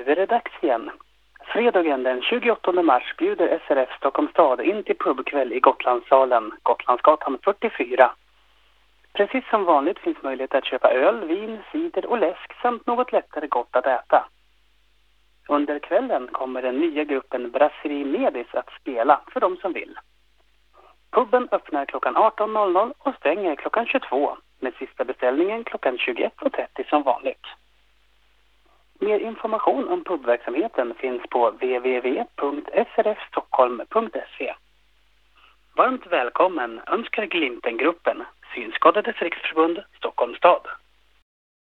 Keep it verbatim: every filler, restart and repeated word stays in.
är det dags igen. Fredagen den tjugoåttonde mars bjuder S R F Stockholms stad in till pubkväll i Gotlandssalen, Gotlandsgatan fyrtiofyra. Precis som vanligt finns möjlighet att köpa öl, vin, cider och läsk samt något lättare gott att äta. Under kvällen kommer den nya gruppen Brasserie Medis att spela för de som vill. Puben öppnar klockan arton noll noll och stänger klockan tjugotvå med sista beställningen klockan tjugoett och trettio som vanligt. Mer information om pubverksamheten finns på w w w punkt s r f stockholm punkt se. Varmt välkommen önskar Glimten-gruppen, Synskadades riksförbund, Stockholms stad.